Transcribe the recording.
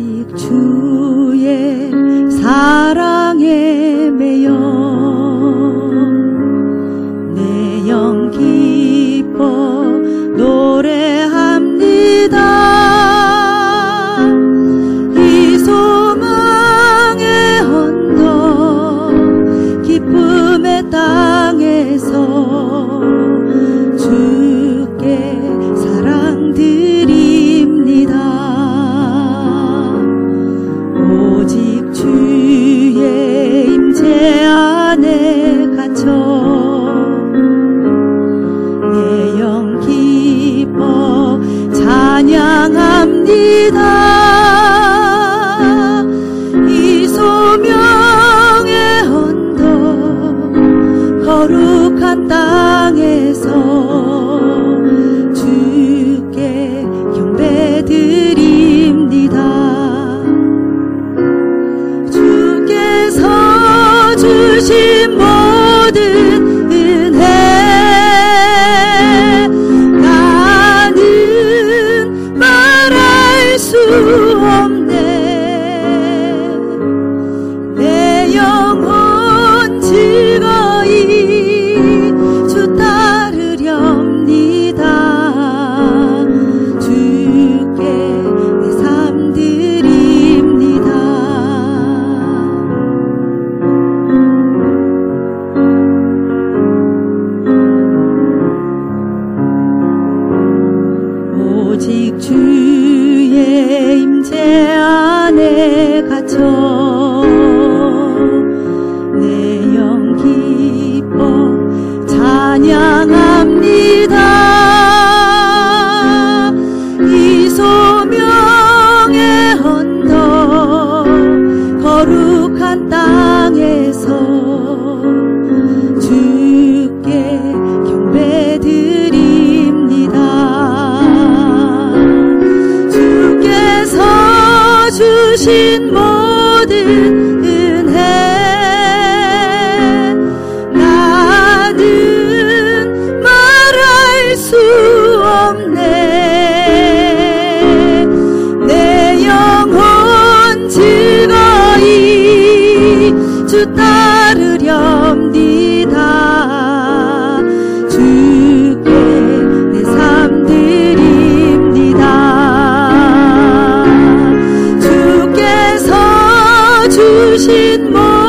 오직 주의 사랑에 매여 내 영 기뻐 노래합니다. 이 소망의 언덕 기쁨의 땅에서 주께 사랑 드립니다. 오직 주의 임재 안에 갇혀 내 영 기뻐 찬양합니다. 이 소명의 언덕 거룩한 땅에서 주께 경배드립니다. 주께서 주신 모든 은혜 나는 말할 수 없네. 내 영혼 즐거이 주 따르렵니다. 주께 내 삶 드립니다. 오직 주의 임재 안에 갇혀 내 영 기뻐 찬양합니다. 이 소명의 언덕 거룩한 땅에서 주께 경배드립니다. 주께서 주신 모든 은혜 나는 말할 수 없네. 내 영혼 즐거이 주 따르렵니다. 주께 내 삶 드립니다. 주께서 주신